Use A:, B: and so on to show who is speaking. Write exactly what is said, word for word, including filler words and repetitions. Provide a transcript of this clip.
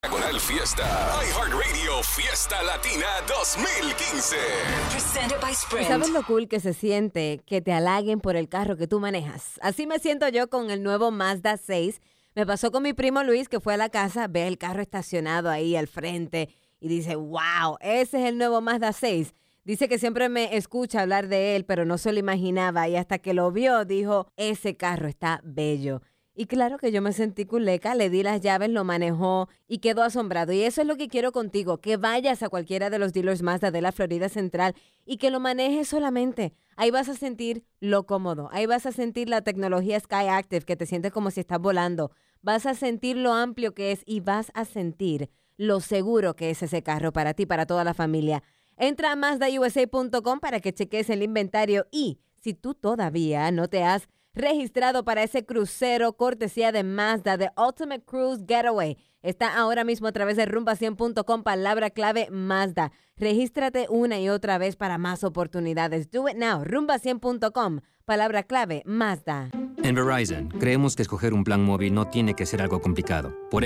A: Diagonal Fiesta, iHeartRadio Fiesta Latina dos mil quince.
B: Presented by Sprint.
C: ¿Sabes lo cool que se siente que te halaguen por el carro que tú manejas? Así me siento yo con el nuevo Mazda seis. Me pasó con mi primo Luis, que fue a la casa, ve el carro estacionado ahí al frente y dice, wow, ese es el nuevo Mazda seis. Dice que siempre me escucha hablar de él, pero no se lo imaginaba, y hasta que lo vio dijo, ese carro está bello. Y claro que yo me sentí culeca, le di las llaves, lo manejó y quedó asombrado. Y eso es lo que quiero contigo, que vayas a cualquiera de los dealers Mazda de la Florida Central y que lo manejes solamente. Ahí vas a sentir lo cómodo, ahí vas a sentir la tecnología Sky Active, que te sientes como si estás volando. Vas a sentir lo amplio que es y vas a sentir lo seguro que es ese carro para ti, para toda la familia. Entra a Mazda U S A punto com para que cheques el inventario y si tú todavía no te has registrado para ese crucero cortesía de Mazda, de Ultimate Cruise Getaway, está ahora mismo a través de rumba cien punto com, palabra clave Mazda. Regístrate una y otra vez para más oportunidades. Do it now, rumba cien punto com, palabra clave Mazda.
D: En Verizon, creemos que escoger un plan móvil no tiene que ser algo complicado. Por